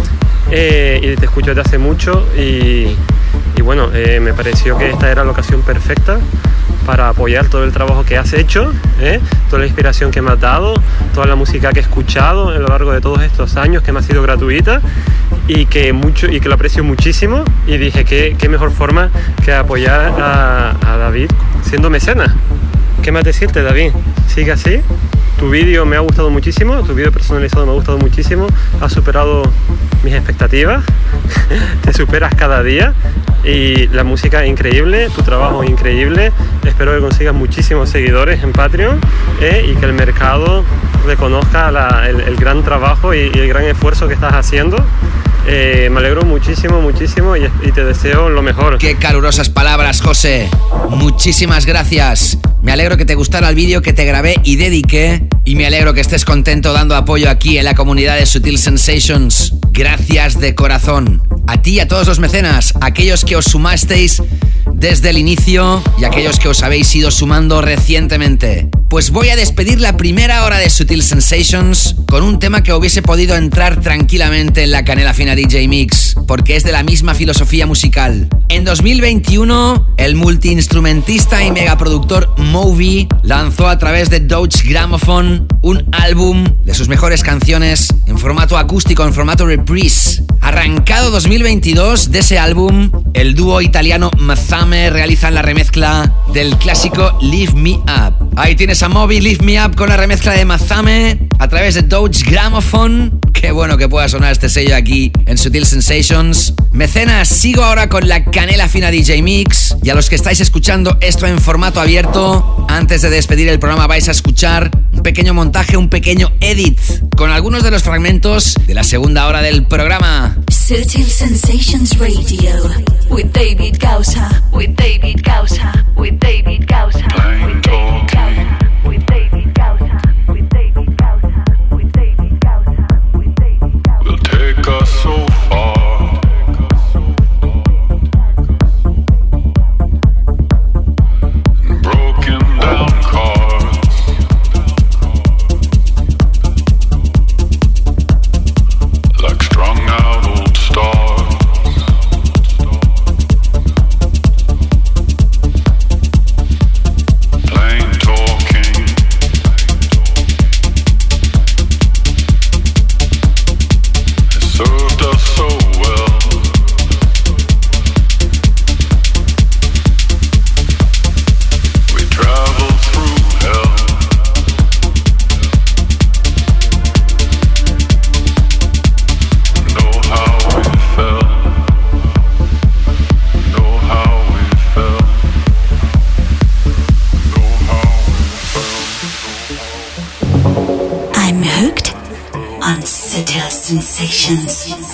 y te escucho desde hace mucho y bueno, me pareció que esta era la ocasión perfecta para apoyar todo el trabajo que has hecho, toda la inspiración que me has dado, toda la música que he escuchado a lo largo de todos estos años, que me ha sido gratuita y que lo aprecio muchísimo. Y dije, qué mejor forma que apoyar a David siendo mecenas. ¿Qué más decirte, David? Sigue así. Tu vídeo me ha gustado muchísimo, tu vídeo personalizado me ha gustado muchísimo, has superado mis expectativas, te superas cada día y la música es increíble, tu trabajo es increíble. Espero que consigas muchísimos seguidores en Patreon y que el mercado reconozca el gran trabajo y el gran esfuerzo que estás haciendo. Me alegro muchísimo y te deseo lo mejor. Qué calurosas palabras, José. Muchísimas gracias. Me alegro que te gustara el vídeo que te grabé y dediqué. Y me alegro que estés contento dando apoyo aquí en la comunidad de Sutil Sensations. Gracias de corazón. A ti y a todos los mecenas, aquellos que os sumasteis desde el inicio y aquellos que os habéis ido sumando recientemente. Pues voy a despedir la primera hora de Sutil Sensations con un tema que hubiese podido entrar tranquilamente en la Canela Fina DJ Mix, porque es de la misma filosofía musical. En 2021, el multiinstrumentista y megaproductor Moby lanzó a través de Deutsche Grammophon un álbum de sus mejores canciones en formato acústico, en formato reprise. Arrancado 2022, de ese álbum, el dúo italiano Mazzame realizan la remezcla del clásico Lift Me Up. Ahí tienes a Moby, Lift Me Up, con la remezcla de Mazzame a través de Deutsche Grammophon. Qué bueno que pueda sonar este sello aquí en Sutil Sensations. Mecenas, sigo ahora con la Canela Fina DJ Mix. Y a los que estáis escuchando esto en formato abierto, antes de despedir el programa vais a escuchar un pequeño montaje, un pequeño edit con algunos de los fragmentos de la segunda hora del programa. Sutil Sensations Radio with David Gausa, with David Gausa, with David Gausa, with David Gausa, with David Gausa, with David Gausa, with David Gausa, with David Gausa. Will take us so far. Broken down cars, like strung out old stars. Plain talking, it served us so well. We traveled through hell. Know how we felt. Know how we felt. Know how we felt. I'm hooked on Sutil Sensations.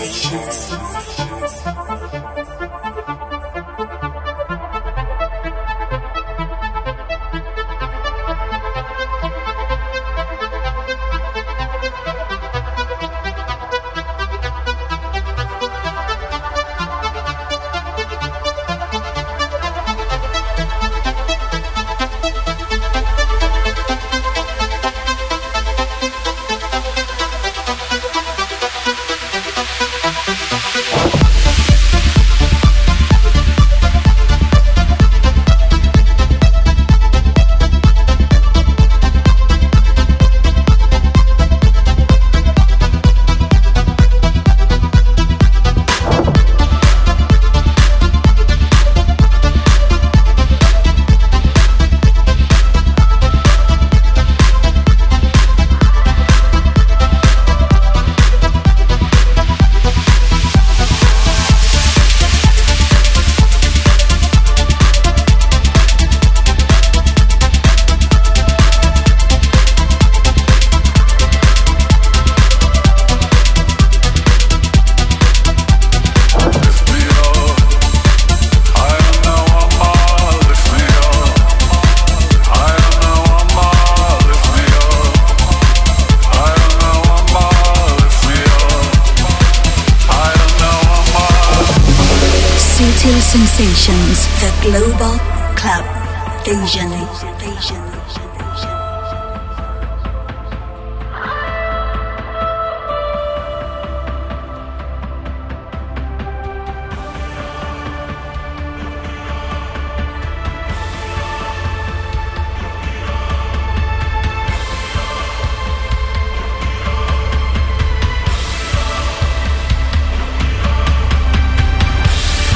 Sensations, the Global Club Vision.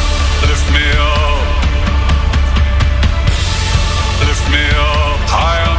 Lift me up high.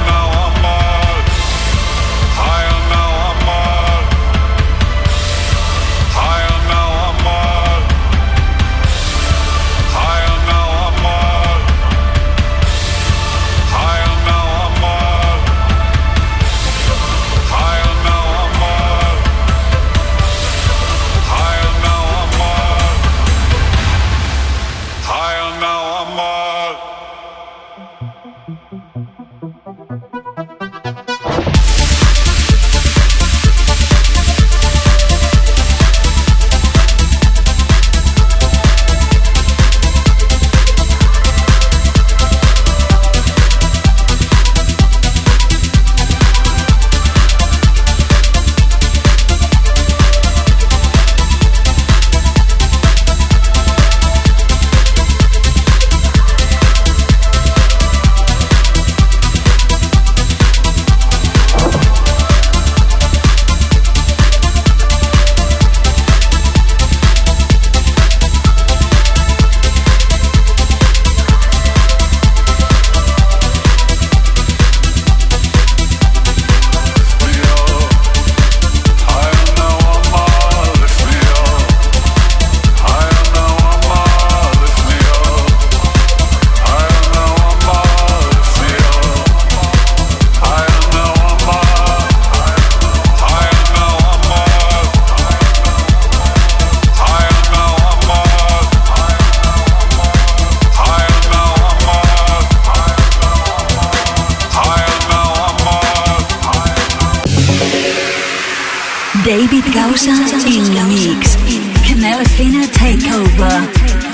David Gausa in the mix. Canela Fina takeover.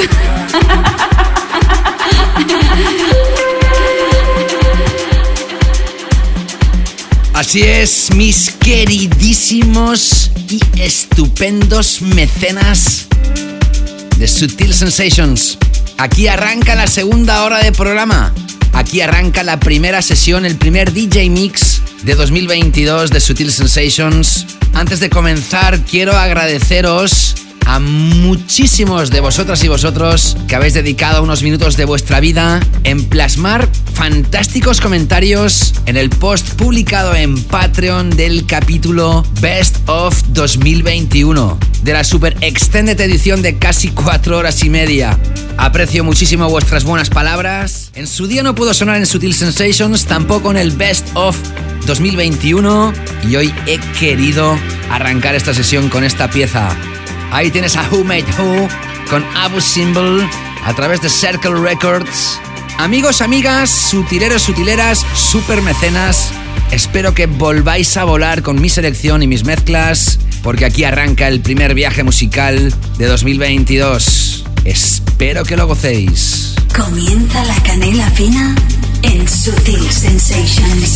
Así es, mis queridísimos y estupendos mecenas de Sutil Sensations. Aquí arranca la segunda hora de programa. Aquí arranca la primera sesión, el primer DJ Mix de 2022 de Sutil Sensations. Antes de comenzar, quiero agradeceros a muchísimos de vosotras y vosotros que habéis dedicado unos minutos de vuestra vida en plasmar fantásticos comentarios en el post publicado en Patreon del capítulo Best of 2021 de la super extended edición de casi 4 horas y media. Aprecio muchísimo vuestras buenas palabras. En su día no pudo sonar en Sutil Sensations, tampoco en el Best of 2021, y hoy he querido arrancar esta sesión con esta pieza. Ahí tienes a Who Made Who con Abu Simbel a través de Circle Records. Amigos, amigas, sutileros, sutileras, super mecenas, espero que volváis a volar con mi selección y mis mezclas, porque aquí arranca el primer viaje musical de 2022. Espero que lo gocéis. Comienza la canela fina en Sutil Sensations.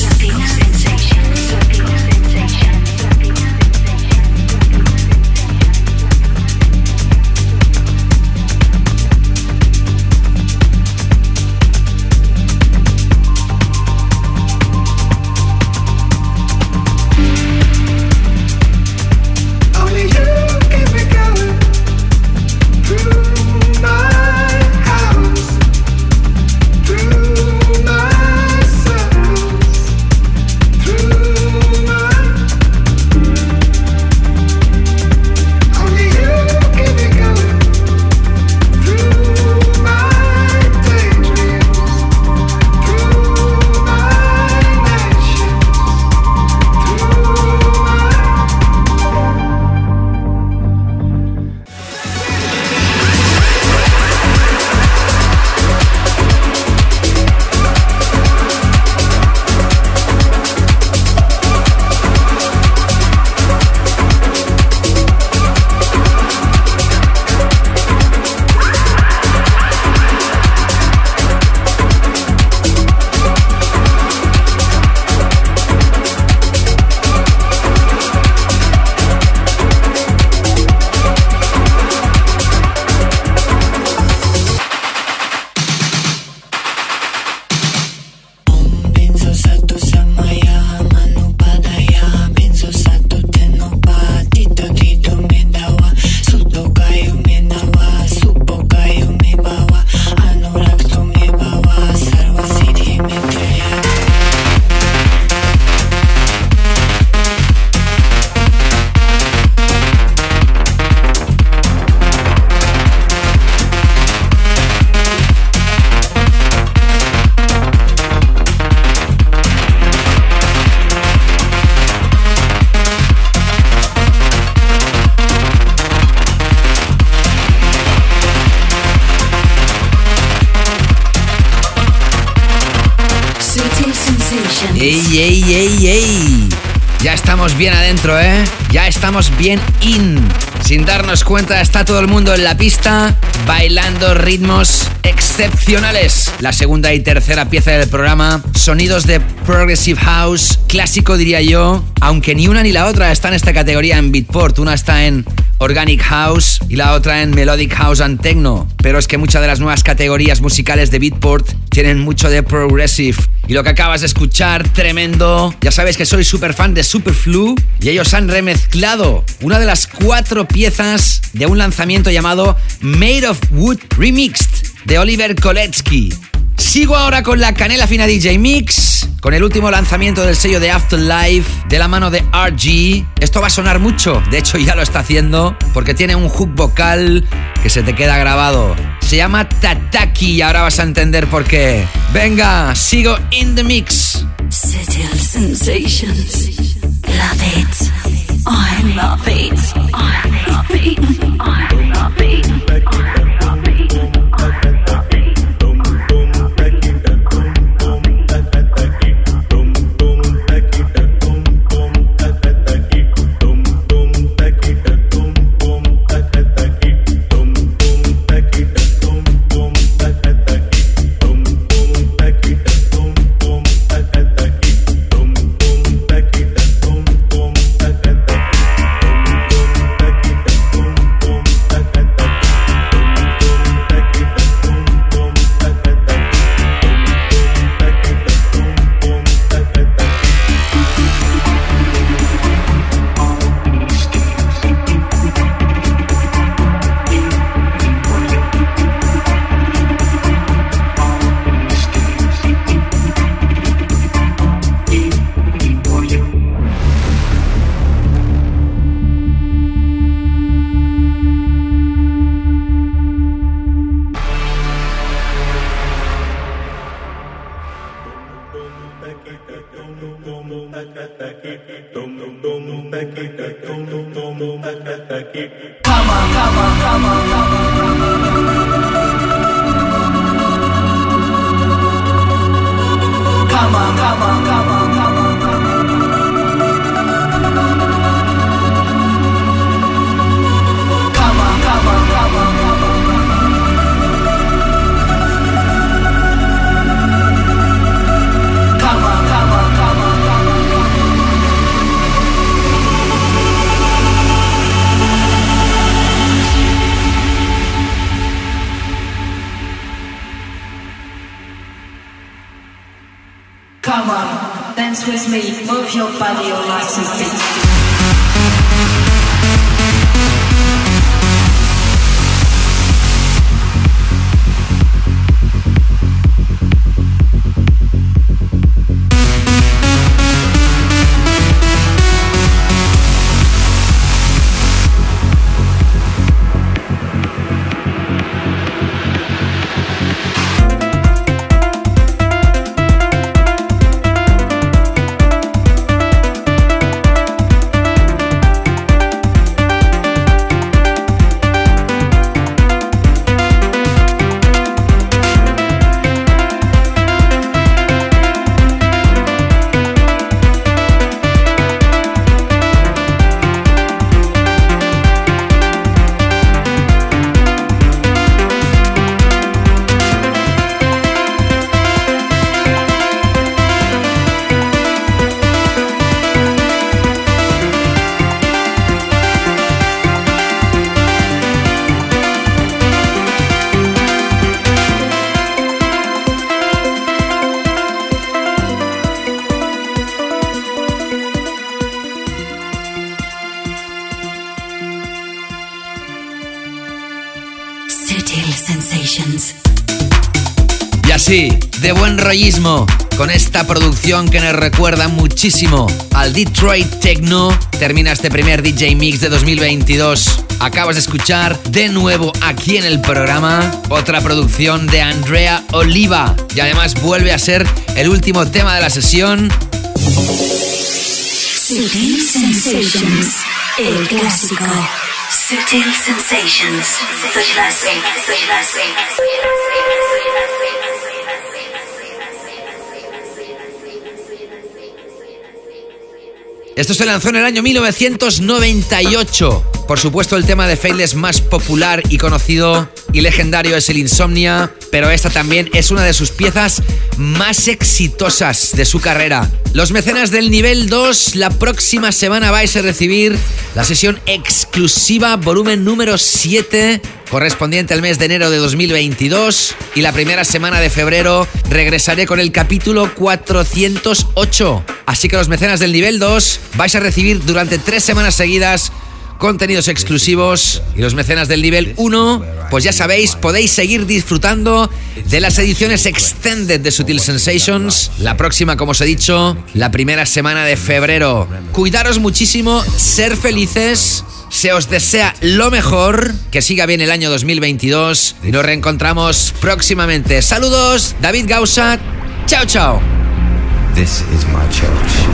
¡Ey! Ya estamos bien adentro, ¿eh? Ya estamos bien in. Sin darnos cuenta, está todo el mundo en la pista, bailando ritmos excepcionales. La segunda y tercera pieza del programa, sonidos de Progressive House, clásico diría yo, aunque ni una ni la otra está en esta categoría en Beatport. Una está en Organic House y la otra en Melodic House and Techno. Pero es que muchas de las nuevas categorías musicales de Beatport tienen mucho de Progressive. Y lo que acabas de escuchar, tremendo. Ya sabéis que soy súper fan de Superflu y ellos han remezclado una de las 4 piezas de un lanzamiento llamado Made of Wood Remixed de Oliver Koletsky. Sigo ahora con la canela fina DJ Mix, con el último lanzamiento del sello de Afterlife de la mano de RG. Esto va a sonar mucho, de hecho ya lo está haciendo, porque tiene un hook vocal que se te queda grabado. Se llama Tataki y ahora vas a entender por qué. Venga, sigo in the mix. Sutil Sensations. Love it. I love it. I love it. I love it. Boom, boom, Come on, dance with me, move your body, your license beat. Y así, de buen rollismo, con esta producción que nos recuerda muchísimo al Detroit Techno, termina este primer DJ Mix de 2022. Acabas de escuchar de nuevo aquí en el programa otra producción de Andrea Oliva y además vuelve a ser el último tema de la sesión. Sutil Sensations, el clásico. Sutil Sensations, the classic. Esto se lanzó en el año 1998. Por supuesto, el tema de Faithless más popular y conocido y legendario es el Insomnia, pero esta también es una de sus piezas más exitosas de su carrera. Los mecenas del nivel 2, la próxima semana vais a recibir la sesión exclusiva volumen número 7, correspondiente al mes de enero de 2022, y la primera semana de febrero regresaré con el capítulo 408. Así que los mecenas del nivel 2 vais a recibir durante 3 semanas seguidas contenidos exclusivos, y los mecenas del nivel 1, pues ya sabéis, podéis seguir disfrutando de las ediciones extended de Sutil Sensations. La próxima, como os he dicho, la primera semana de febrero. Cuidaros muchísimo, ser felices, se os desea lo mejor, que siga bien el año 2022 y nos reencontramos próximamente. Saludos, David Gausa. Chao, chao. This is my church.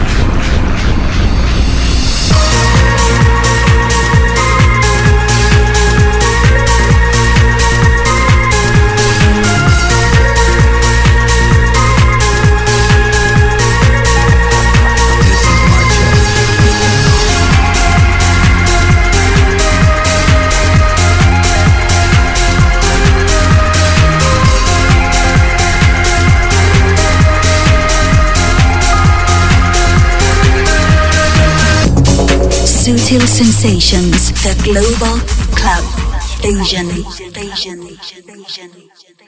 Sutil Sensations, the global club. Vision.